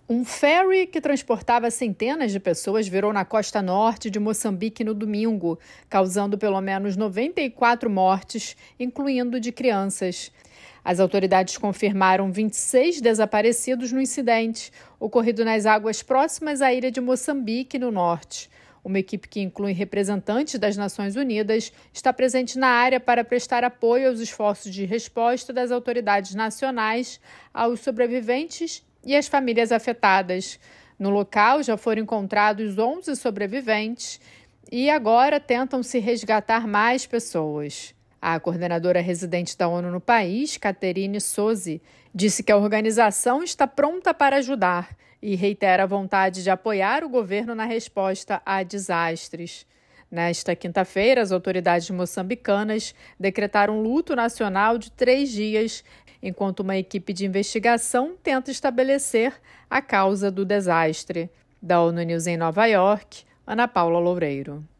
Um ferry que transportava centenas de pessoas virou na costa norte de Moçambique no domingo, causando pelo menos 94 mortes, incluindo de crianças. As autoridades confirmaram 26 desaparecidos no incidente, ocorrido nas águas próximas à ilha de Moçambique, no norte. Uma equipe que inclui representantes das Nações Unidas está presente na área para prestar apoio aos esforços de resposta das autoridades nacionais aos sobreviventes e as famílias afetadas. No local já foram encontrados 11 sobreviventes e agora tentam se resgatar mais pessoas. A coordenadora residente da ONU no país, Catherine Souzy, disse que a organização está pronta para ajudar e reitera a vontade de apoiar o governo na resposta a desastres. Nesta quinta-feira, as autoridades moçambicanas decretaram luto nacional de 3 dias, enquanto uma equipe de investigação tenta estabelecer a causa do desastre. Da ONU News em Nova York, Ana Paula Loureiro.